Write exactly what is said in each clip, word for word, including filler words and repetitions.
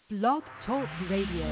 Blog Talk Radio.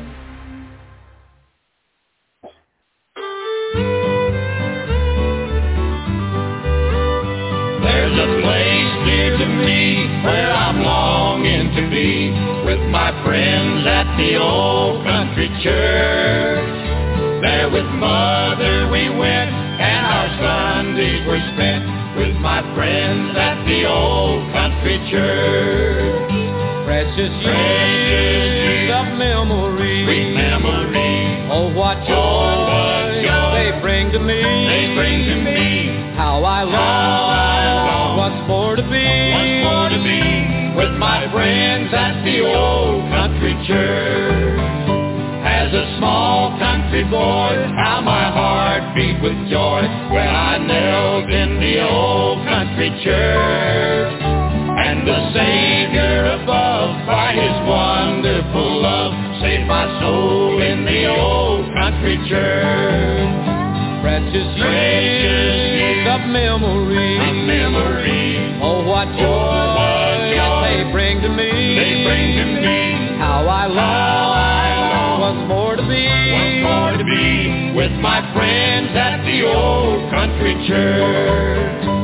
There's a place dear to me where I'm longing to be with my friends at the old country church. There with Mother we went and our Sundays were spent with my friends at the old country church. Precious years of memory, sweet memory. Oh, what joy, oh, what joy they bring to me. They bring to me. How I long, How I long what's more to be, what's more to be with my friends at the old country church. As a small country boy, how my heart beat with joy when I knelt in the old country church. And the Savior above, by His wonderful love, saved my soul in the old country church. Precious years of memory, of memory. Oh, what joy, oh, what joy they bring to me. They bring to me. How I long, How I long what's more to be, what's more to be with my friends at the old country church.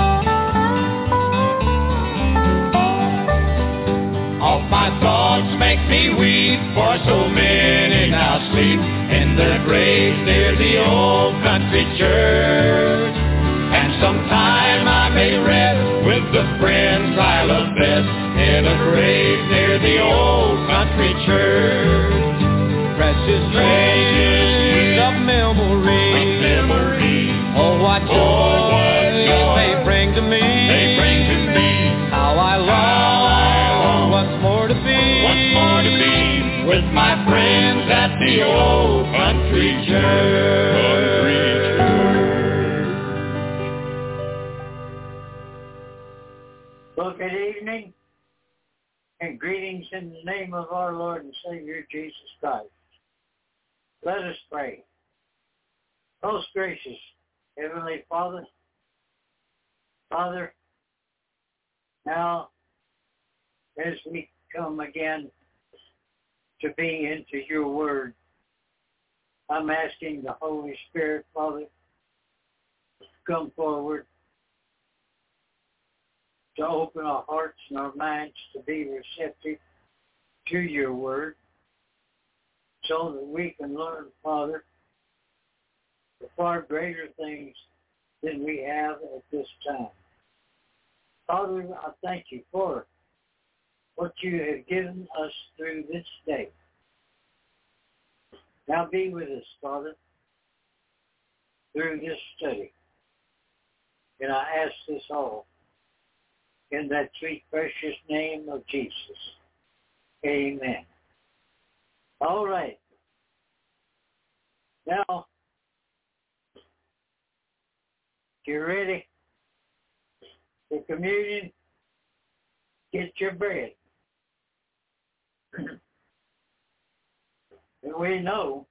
All my thoughts make me weep, for so many now sleep in their graves near the old country church. And sometime I may rest with the friends I love best in a grave near the old country church. Precious years of memory, of memory. Oh, what joy, oh, what joy they bring to me. They bring to me. How I long, How I long what's more to be, what's more to be with my friends at the old country church. Well, good evening and greetings in the name of our Lord and Savior Jesus Christ. Let us pray. Most gracious Heavenly Father, Father, now as we come again to be into your word, I'm asking the Holy Spirit, Father, to come forward to open our hearts and our minds to be receptive to your word so that we can learn, Father, the far greater things than we have at this time. Father, I thank you for what you have given us through this day. Now be with us, Father, through this study. And I ask this all in that sweet, precious name of Jesus. Amen. All right. Now, you ready? For communion, get your bread. And we know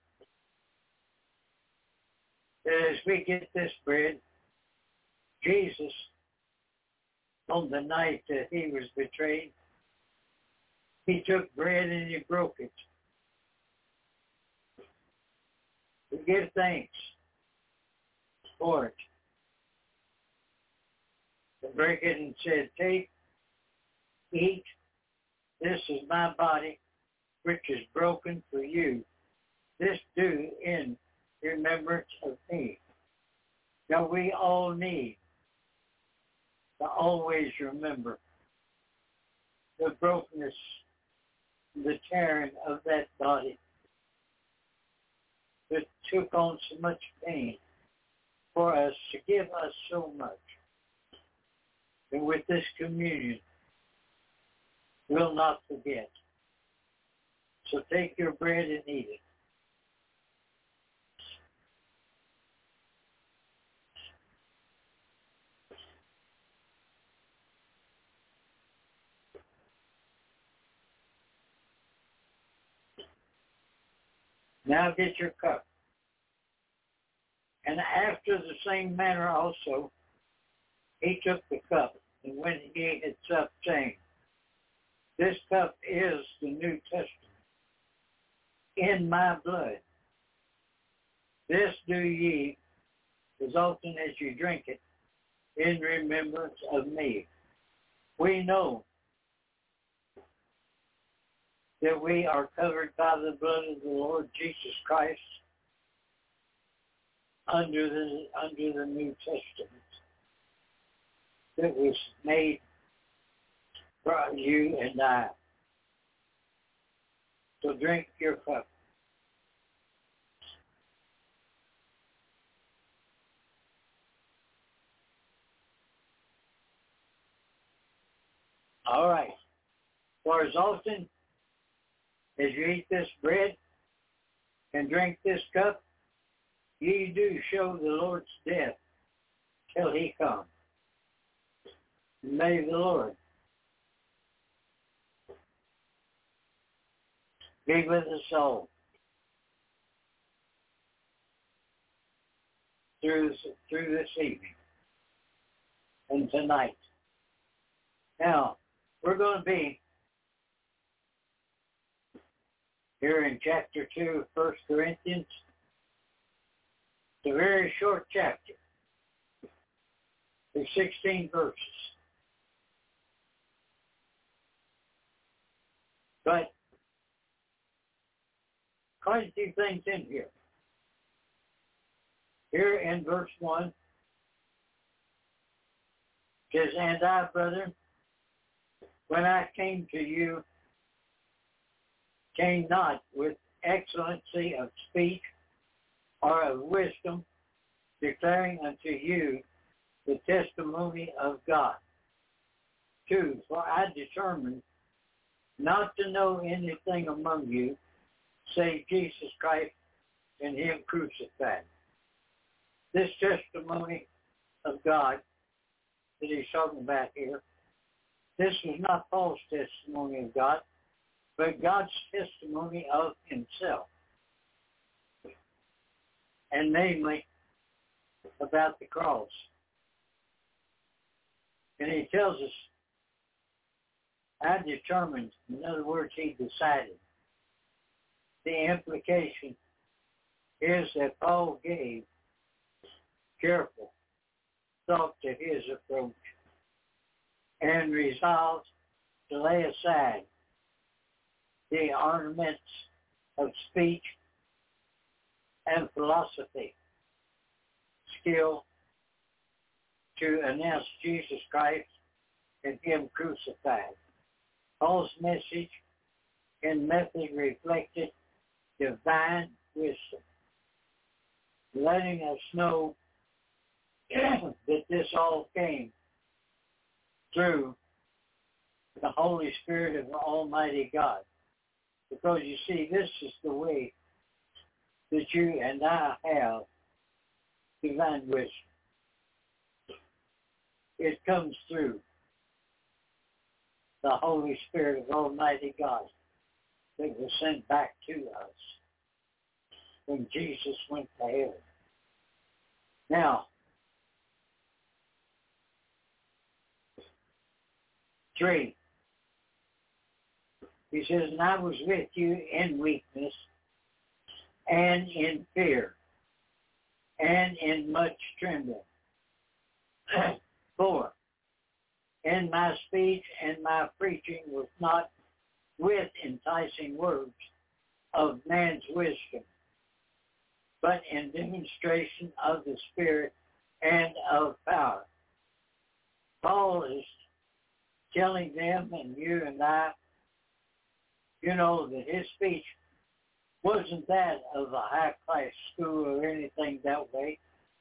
that as we get this bread, Jesus, on the night that he was betrayed, he took bread and he broke it. We give thanks for it. And break it and said, take, eat, this is my body, which is broken for you. This do in remembrance of me. Now we all need to always remember the brokenness, the tearing of that body that took on so much pain for us, to give us so much. And with this communion, we'll not forget. So take your bread and eat it. Now get your cup. And after the same manner also, he took the cup, and when he had supped, saying, This cup is the New Testament in my blood. This do ye as often as you drink it in remembrance of me. We know that we are covered by the blood of the Lord Jesus Christ under the under the New Testament that was made for you and I. So drink your cup. All right. For as often as you eat this bread and drink this cup, ye do show the Lord's death till he come. May the Lord be with us all through this, through this evening and tonight. Now, we're going to be here in chapter two of First Corinthians. It's a very short chapter. There's sixteen verses. But quite a few things in here. Here in verse one, it says, and I, brethren, when I came to you, came not with excellency of speech or of wisdom, declaring unto you the testimony of God. Two, for I determined not to know anything among you save Jesus Christ and him crucified. This testimony of God that he's talking about here, this was not Paul's testimony of God, but God's testimony of himself. And namely, about the cross. And he tells us, I determined, in other words, he decided. The implication is that Paul gave careful thought to his approach and resolved to lay aside the ornaments of speech and philosophy, skill to announce Jesus Christ and him crucified. Paul's message and method reflected divine wisdom, letting us know that this all came through the Holy Spirit of Almighty God. Because you see, this is the way that you and I have divine wisdom. It comes through the Holy Spirit of Almighty God that was sent back to us when Jesus went to heaven. Now, three. He says, and I was with you in weakness and in fear and in much trembling. Four. And my speech and my preaching was not with enticing words of man's wisdom, but in demonstration of the Spirit and of power. Paul is telling them and you and I, you know, that his speech wasn't that of a high-class school or anything that way.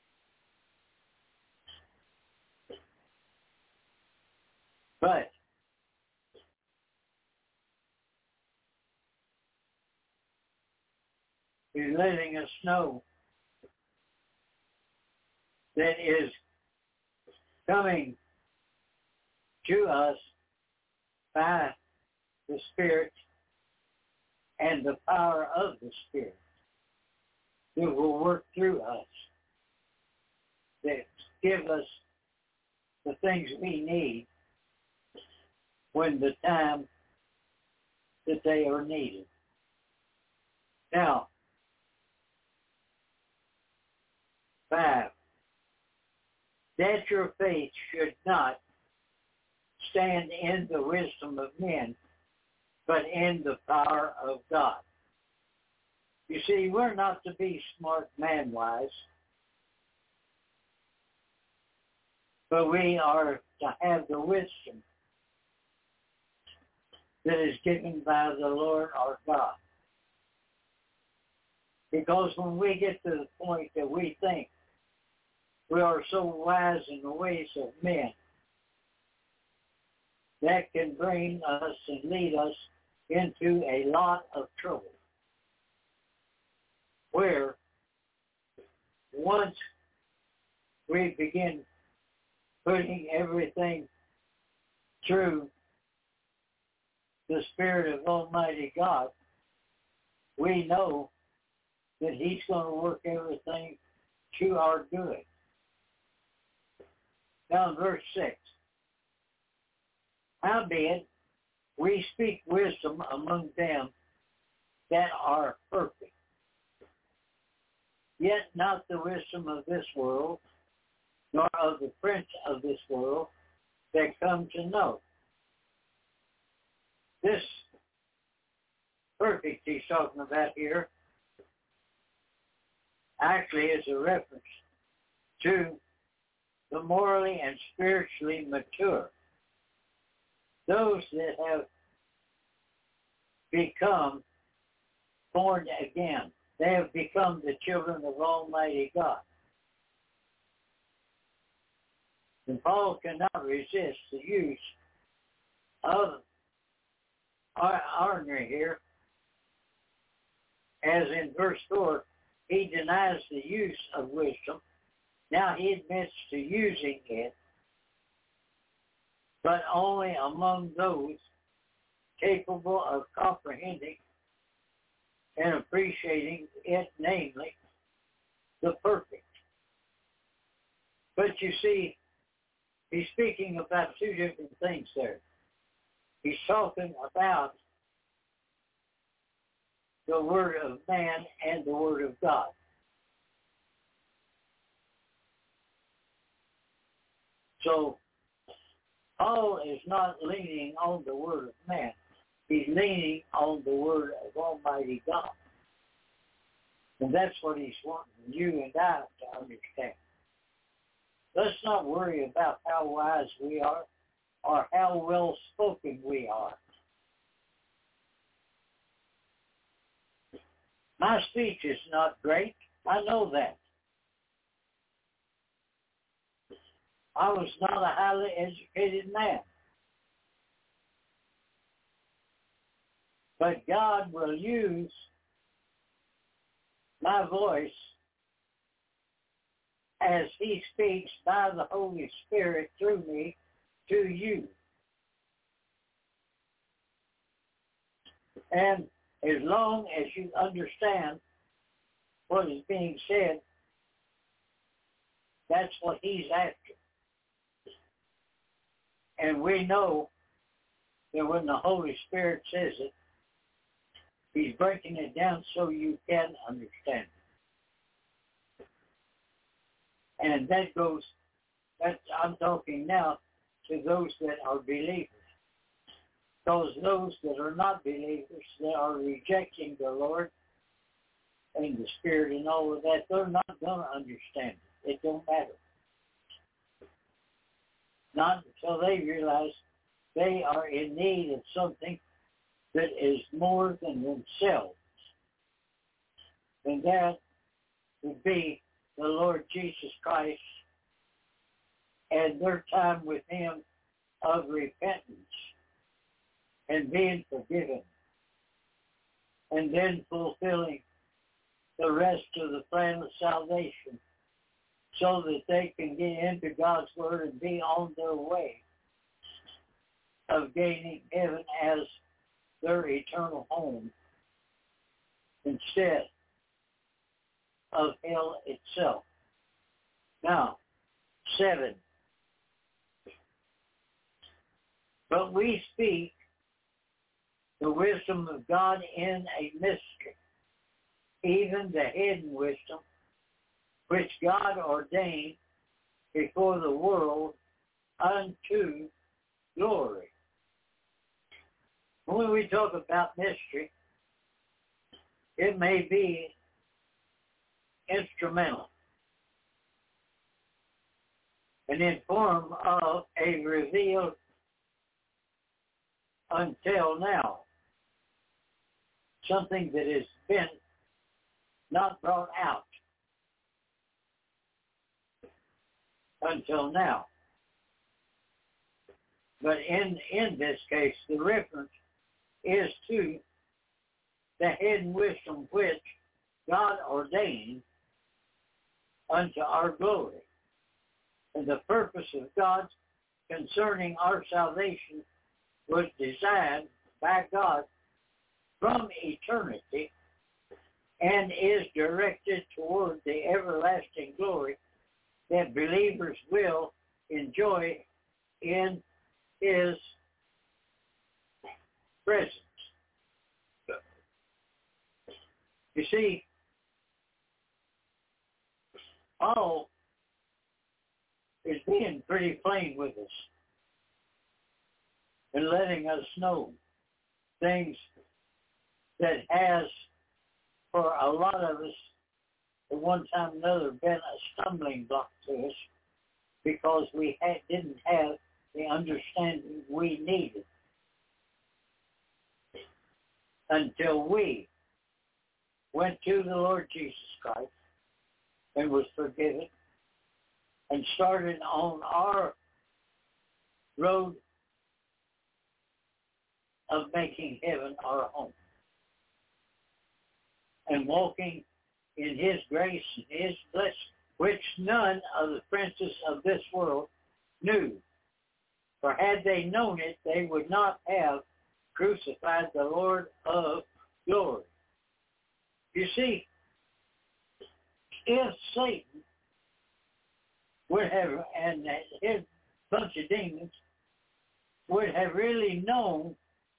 But he's letting us know that is coming to us by the Spirit and the power of the Spirit that will work through us, that give us the things we need when the time that they are needed. Now, five, that your faith should not stand in the wisdom of men, but in the power of God. You see, we're not to be smart man-wise, but we are to have the wisdom that is given by the Lord our God. Because when we get to the point that we think we are so wise in the ways of men, that can bring us and lead us into a lot of trouble. Where once we begin putting everything through the Spirit of Almighty God, we know that He's going to work everything to our good. Now in verse six, howbeit we speak wisdom among them that are perfect, yet not the wisdom of this world, nor of the prince of this world that come to know. This perfect he's talking about here actually is a reference to the morally and spiritually mature. Those that have become born again. They have become the children of Almighty God. And Paul cannot resist the use of ornery here. As in verse four, he denies the use of wisdom. Now he admits to using it, but only among those capable of comprehending and appreciating it, namely, the perfect. But you see, he's speaking about two different things there. He's talking about the Word of man and the Word of God. So, Paul is not leaning on the Word of man. He's leaning on the Word of Almighty God. And that's what he's wanting you and I to understand. Let's not worry about how wise we are or how well spoken we are. My speech is not great. I know that. I was not a highly educated man. But God will use my voice as He speaks by the Holy Spirit through me to you. And as long as you understand what is being said, that's what He's after. And we know that when the Holy Spirit says it, He's breaking it down so you can understand it. And that goes, that's, I'm talking now to those that are believers. Because those that are not believers, that are rejecting the Lord and the Spirit and all of that, they're not going to understand it. It don't matter. Not until they realize they are in need of something that is more than themselves. And that would be the Lord Jesus Christ and their time with Him of repentance and being forgiven, and then fulfilling the rest of the plan of salvation so that they can get into God's Word and be on their way of gaining heaven as their eternal home instead of hell itself. Now, seven. But we speak the wisdom of God in a mystery, even the hidden wisdom, which God ordained before the world unto glory. When we talk about mystery, it may be instrumental and in form of a revealed until now, something that has been not brought out until now. But in, in this case, the reference is to the hidden wisdom which God ordained unto our glory. And the purpose of God concerning our salvation was designed by God from eternity and is directed toward the everlasting glory that believers will enjoy in His presence. You see, Paul is being pretty plain with us and letting us know things that has, for a lot of us, at one time or another, been a stumbling block to us because we had, didn't have the understanding we needed until we went to the Lord Jesus Christ and was forgiven and started on our road of making heaven our home and walking in His grace and His blessing, which none of the princes of this world knew. For had they known it, they would not have crucified the Lord of glory. You see, if Satan would have, and his bunch of demons, would have really known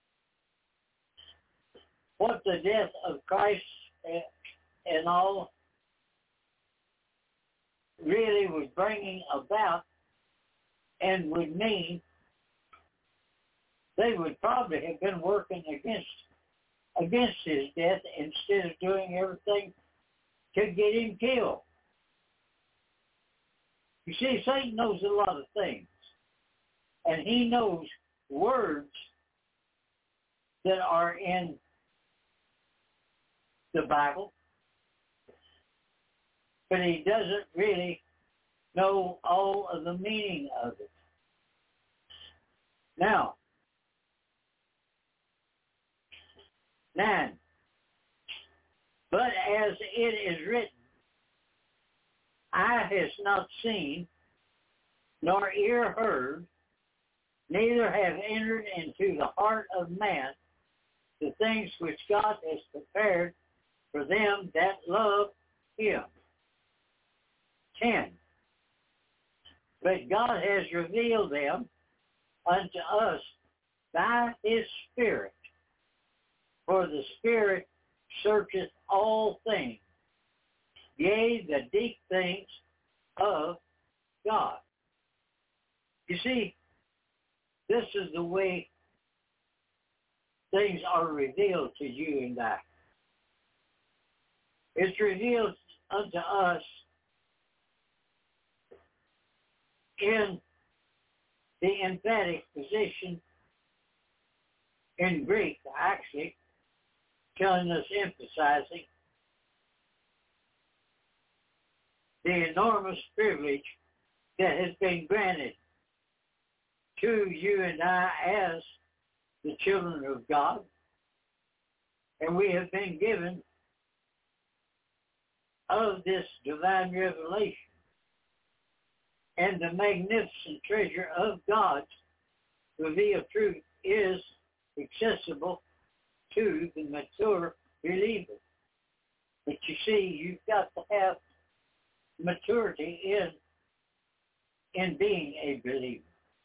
what the death of Christ and all really was bringing about and would mean, they would probably have been working against against his death instead of doing everything to get him killed. You see, Satan knows a lot of things, and he knows words that are in the Bible, but he doesn't really know all of the meaning of it. Now, nine. But as it is written, eye has not seen, nor ear heard, neither have entered into the heart of man the things which God has prepared for them that love Him. Ten. But God has revealed them unto us by His Spirit. For the Spirit searcheth all things, yea, the deep things of God. You see, this is the way things are revealed to you and I. It's revealed unto us in the emphatic position in Greek, actually, telling us, emphasizing the enormous privilege that has been granted to you and I as the children of God. And we have been given of this divine revelation and the magnificent treasure of God's revealed truth is accessible to the mature believer. But you see, you've got to have maturity in in being a believer.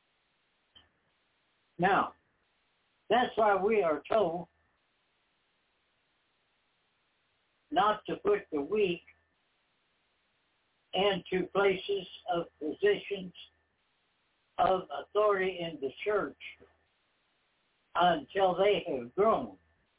Now, that's why we are told not to put the weak into places of positions of authority in the church until they have grown.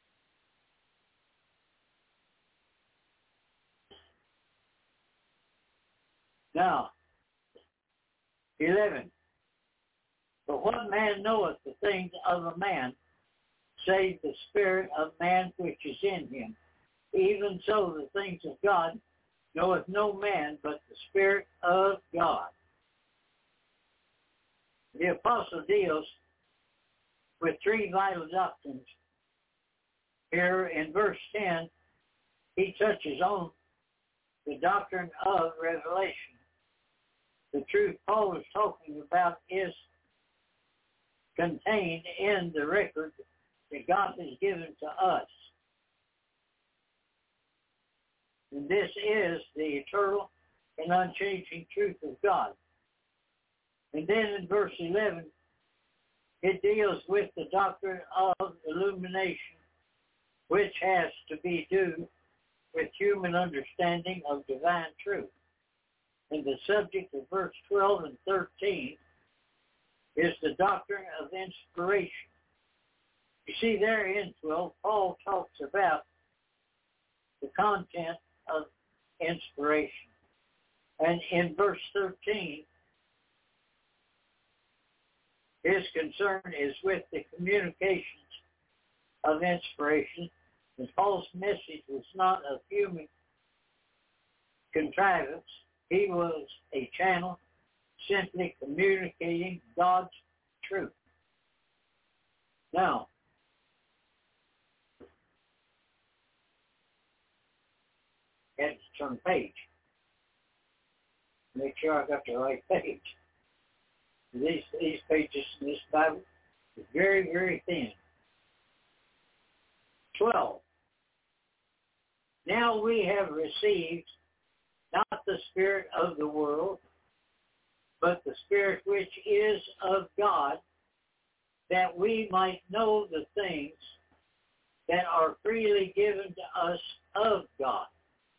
Now, eleven. But what man knoweth the things of a man, save the spirit of man which is in him? Even so the things of God knoweth no man but the Spirit of God. The apostle deals with three vital doctrines. Here in verse ten, he touches on the doctrine of revelation. The truth Paul is talking about is contained in the record that God has given to us. And this is the eternal and unchanging truth of God. And then in verse eleven, it deals with the doctrine of illumination, which has to be due with human understanding of divine truth. And the subject of verse twelve and thirteen is the doctrine of inspiration. You see there in twelve, Paul talks about the content of inspiration. And in verse thirteen, his concern is with the communications of inspiration. And Paul's message was not of human contrivance. He was a channel simply communicating God's truth. Now, I had to turn page. Make sure I got the right page. These these pages in this Bible are very, very thin. Twelve. Now we have received not the spirit of the world, but the Spirit which is of God, that we might know the things that are freely given to us of God.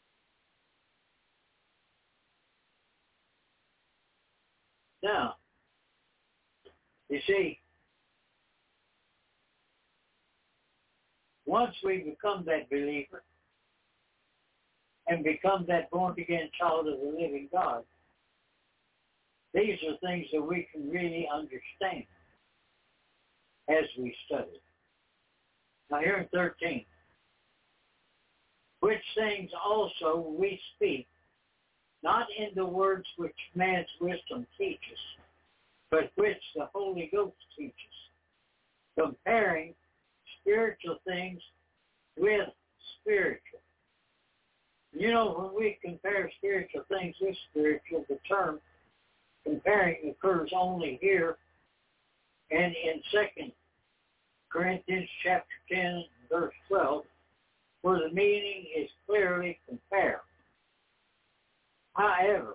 Now, you see, once we become that believer and become that born-again child of the living God, these are things that we can really understand as we study. Now here in thirteen, which things also we speak, not in the words which man's wisdom teaches, but which the Holy Ghost teaches, comparing spiritual things with spiritual. You know, when we compare spiritual things with spiritual, the term comparing occurs only here and in Second Corinthians chapter ten, verse twelve, where the meaning is clearly compare. However,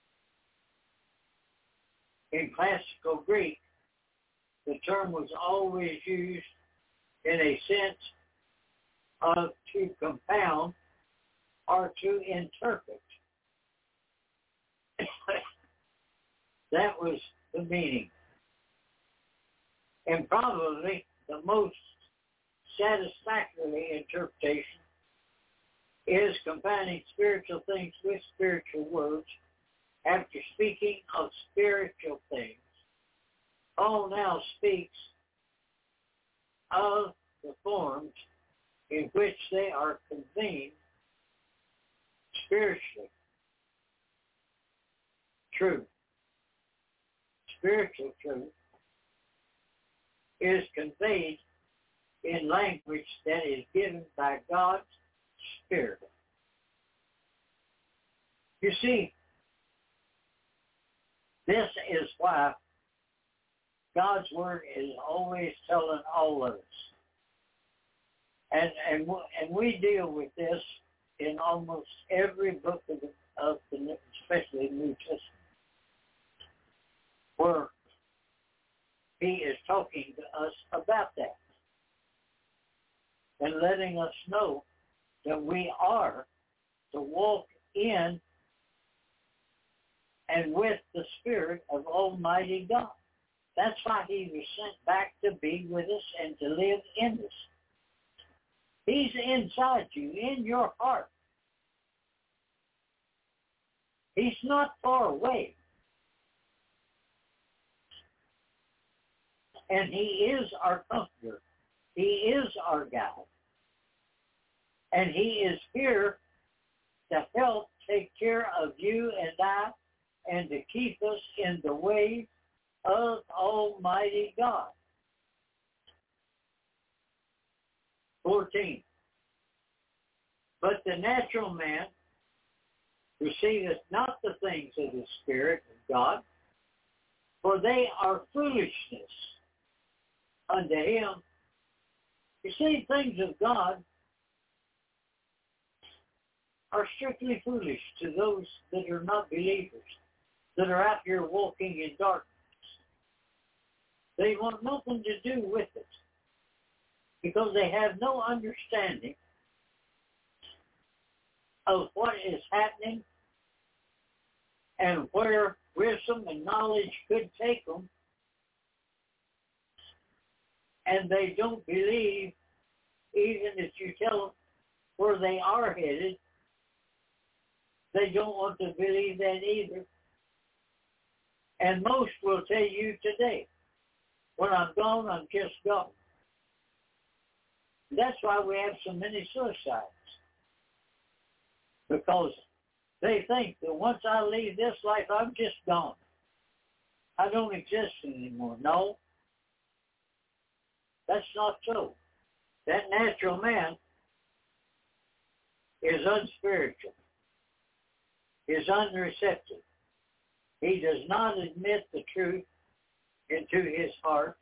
in classical Greek, the term was always used in a sense of to compound or to interpret. That was the meaning. And probably the most satisfactory interpretation is combining spiritual things with spiritual words. After speaking of spiritual things, Paul now speaks of the forms in which they are convened spiritually. Truth. Spiritual truth is conveyed in language that is given by God's Spirit. You see, this is why God's Word is always telling all of us. And and and we deal with this in almost every book of the, of the especially the New Testament, where he is talking to us about that and letting us know that we are to walk in and with the Spirit of Almighty God. That's why he was sent back to be with us and to live in us. He's inside you, in your heart. He's not far away. And he is our comforter. He is our guide. And he is here to help take care of you and I and to keep us in the way of Almighty God. fourteen. But the natural man receiveth not the things of the Spirit of God, for they are foolishness unto him. You see, things of God are strictly foolish to those that are not believers, that are out here walking in darkness. They want nothing to do with it because they have no understanding of what is happening and where wisdom and knowledge could take them. And they don't believe, even if you tell them where they are headed, they don't want to believe that either. And most will tell you today, when I'm gone, I'm just gone. That's why we have so many suicides. Because they think that once I leave this life, I'm just gone. I don't exist anymore. No, that's not so. That natural man is unspiritual, is unreceptive. He does not admit the truth into his heart.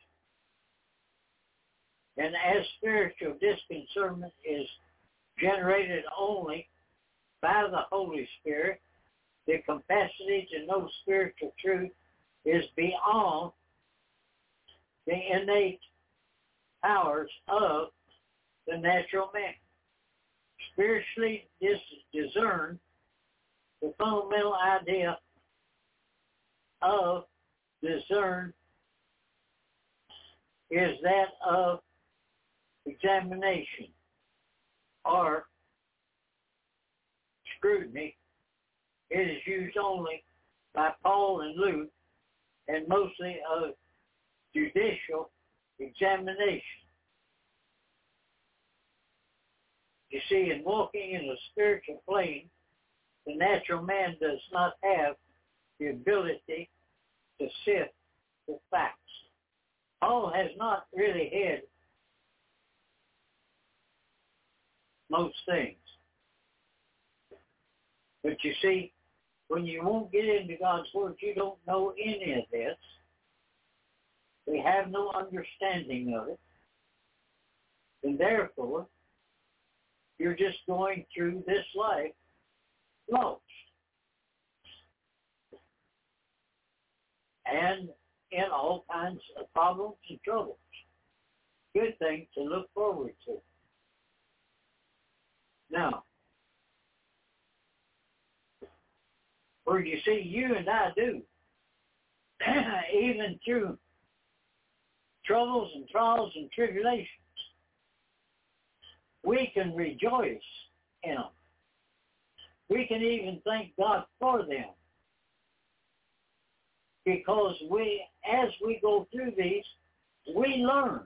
And as spiritual discernment is generated only by the Holy Spirit, the capacity to know spiritual truth is beyond the innate powers of the natural man. Spiritually dis- discern the fundamental idea of discern is that of examination or scrutiny. It is used only by Paul and Luke and mostly of judicial examination. You see, in walking in a spiritual plane, the natural man does not have the ability to sift the facts. Paul has not really had most things. But you see, when you won't get into God's Word, you don't know any of this. We have no understanding of it. And therefore, you're just going through this life lost. And in all kinds of problems and troubles. Good thing to look forward to. Now, where you see you and I do, even through troubles and trials and tribulations, we can rejoice in them. We can even thank God for them. Because we, as we go through these, we learn.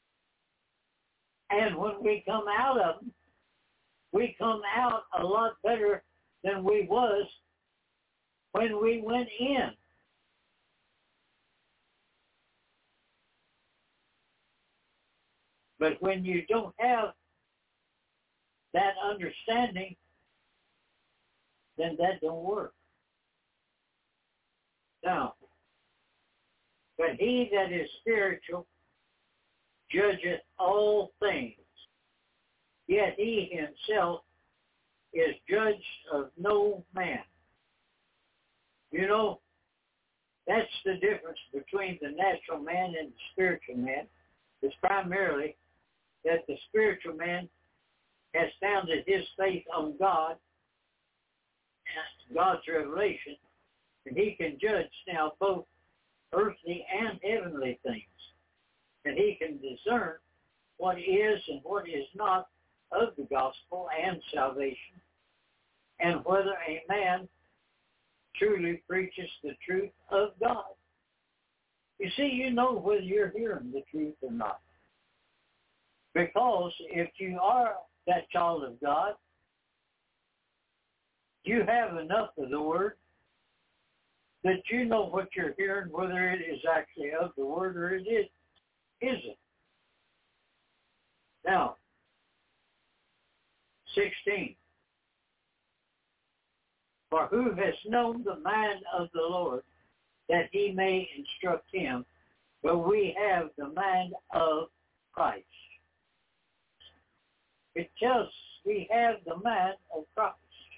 And when we come out of them, we come out a lot better than we was when we went in. But when you don't have that understanding, then that don't work. Now, but he that is spiritual judgeth all things, yet he himself is judged of no man. You know, that's the difference between the natural man and the spiritual man, is primarily that the spiritual man has founded his faith on God God's revelation, and he can judge now both earthly and heavenly things. And he can discern what is and what is not of the gospel and salvation, and whether a man truly preaches the truth of God. You see, you know whether you're hearing the truth or not. Because if you are that child of God, you have enough of the Word that you know what you're hearing, whether it is actually of the Word or it is, isn't. Now, sixteen. For who has known the mind of the Lord, that he may instruct him? But we have the mind of Christ. It tells us we have the mind of Christ.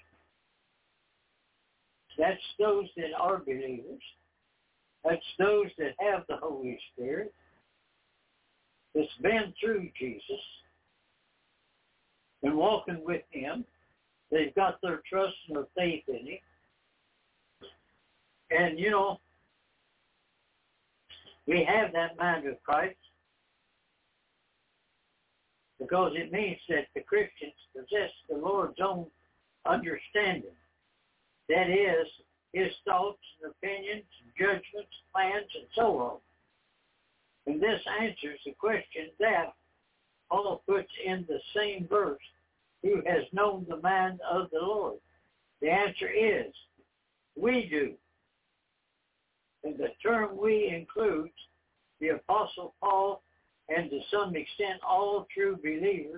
That's those that are believers. That's those that have the Holy Spirit. That's been through Jesus and walking with him. They've got their trust and their faith in him. And, you know, we have that mind of Christ because it means that the Christians possess the Lord's own understanding. That is, his thoughts and opinions, judgments, plans, and so on. And this answers the question that Paul puts in the same verse, who has known the mind of the Lord? The answer is, we do. And the term we includes the Apostle Paul and to some extent all true believers.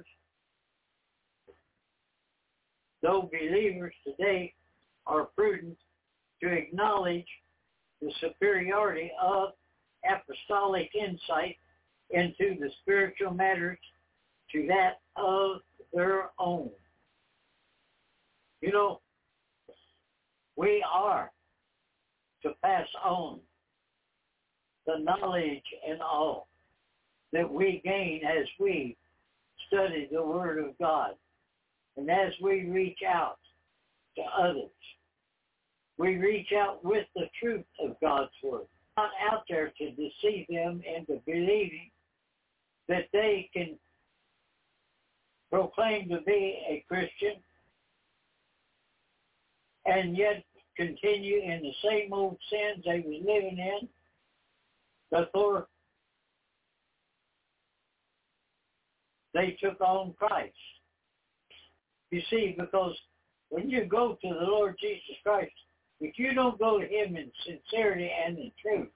Though believers today are prudent to acknowledge the superiority of apostolic insight into the spiritual matters to that of their own. You know, we are to pass on the knowledge and all that we gain as we study the Word of God and as we reach out to others. We reach out with the truth of God's Word, not out there to deceive them into believing that they can proclaim to be a Christian and yet continue in the same old sins they were living in before they took on Christ. You see, because when you go to the Lord Jesus Christ, if you don't go to him in sincerity and in truth,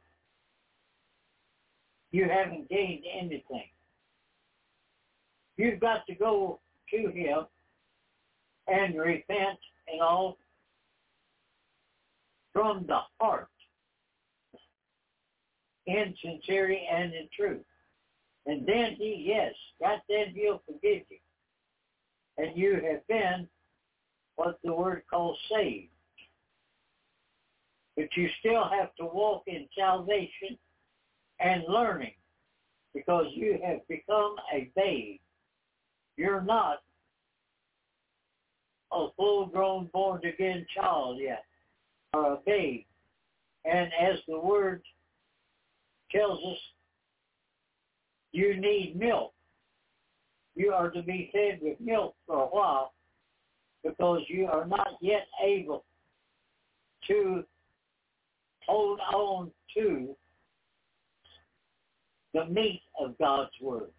you haven't gained anything. You've got to go to him and repent and all from the heart, in sincerity and in truth. And then he, yes, right then he'll forgive you. And you have been what the Word calls saved. But you still have to walk in salvation and learning because you have become a babe. You're not a full-grown, born-again child yet, or a babe. And as the Word tells us, you need milk. You are to be fed with milk for a while because you are not yet able to hold on to the meat of God's Word.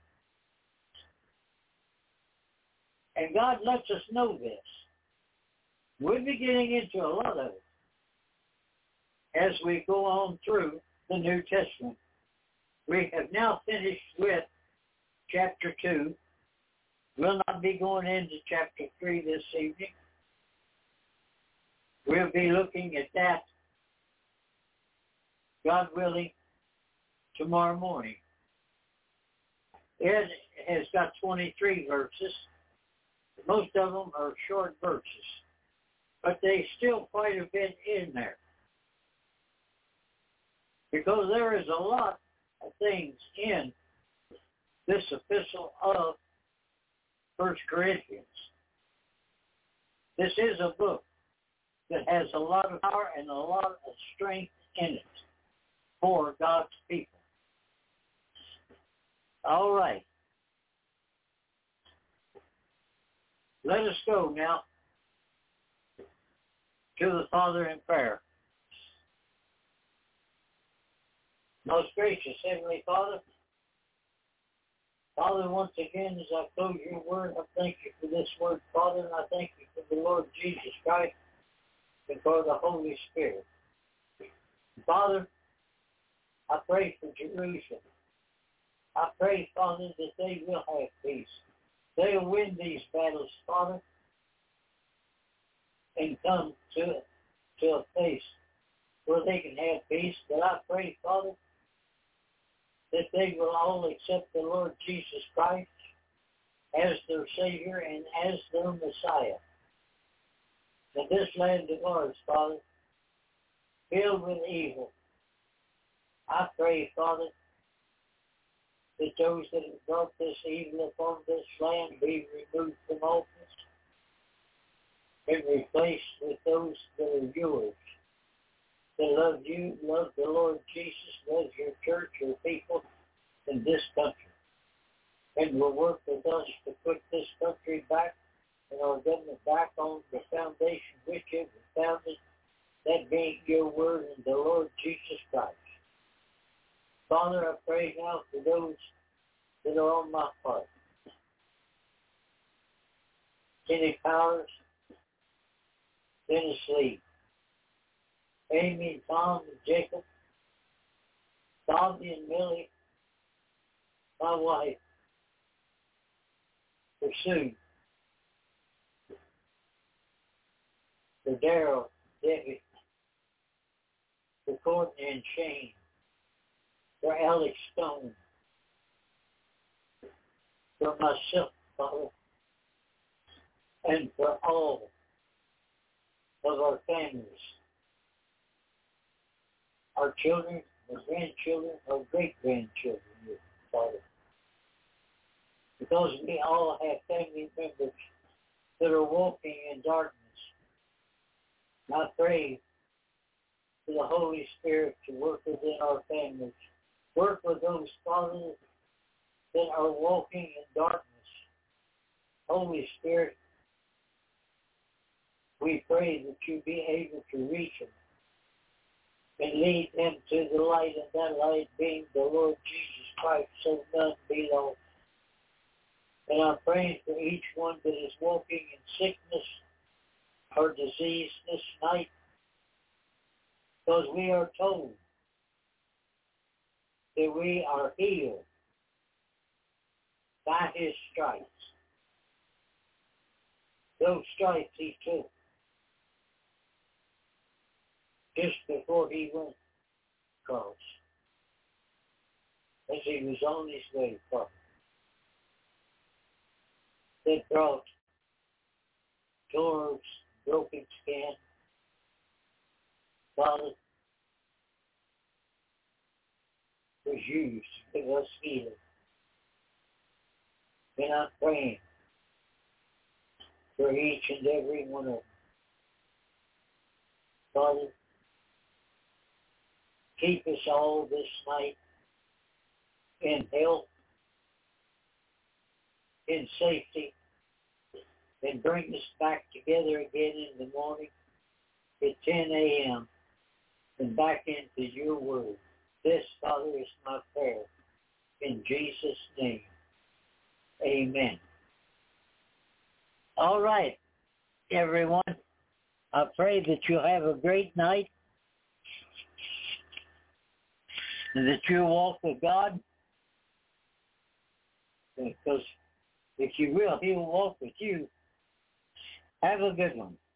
And God lets us know this. We'll be getting into a lot of it as we go on through the New Testament. We have now finished with chapter two. We'll not be going into chapter three this evening. We'll be looking at that, God willing, tomorrow morning. It has got twenty-three verses. Most of them are short verses, but they still quite a bit in there. Because there is a lot of things in this epistle of First Corinthians. This is a book that has a lot of power and a lot of strength in it for God's people. All right. Let us go now to the Father in prayer. Most gracious Heavenly Father, Father, once again, as I close your word, I thank you for this word, Father, and I thank you for the Lord Jesus Christ and for the Holy Spirit. Father, I pray for Jerusalem. I pray, Father, that they will have peace. They'll win these battles, Father, and come to, to a place where they can have peace. But I pray, Father, that they will all accept the Lord Jesus Christ as their Savior and as their Messiah. In this land of ours, Father, filled with evil, I pray, Father, that those that have brought this evil upon this land be removed from office and replaced with those that are yours, that love you, love the Lord Jesus, love your church, your people in this country, and will work with us to put this country back and our government back on the foundation which it was founded, that being your word and the Lord Jesus Christ. Father, I pray now for those that are on my heart. Kenny Powers, Dennis Lee, Amy and Tom and Jacob, Bobby and Millie, my wife, for Sue, for Daryl, Debbie, for Courtney and Shane, for Alex Stone, for myself, Father, and for all of our families, our children, our grandchildren, our great-grandchildren, Father. Because we all have family members that are walking in darkness. I pray for the Holy Spirit to work within our families. Work with those, Father, that are walking in darkness. Holy Spirit, we pray that you be able to reach them and lead them to the light, and that light being the Lord Jesus Christ, so none be lost. And I'm praying for each one that is walking in sickness or disease this night, because we are told that we are healed by his stripes. Those stripes he took just before he went across, as he was on his way from. That brought doors, broken skin. Father, was used to give us healing. And I'm praying for each and every one of them. Father, keep us all this night in health, in safety, and bring us back together again in the morning at ten a.m. and back into your word. This, Father, is my prayer. In Jesus' name, amen. All right, everyone. I pray that you have a great night and that you walk with God, because if you will, he will walk with you. Have a good one.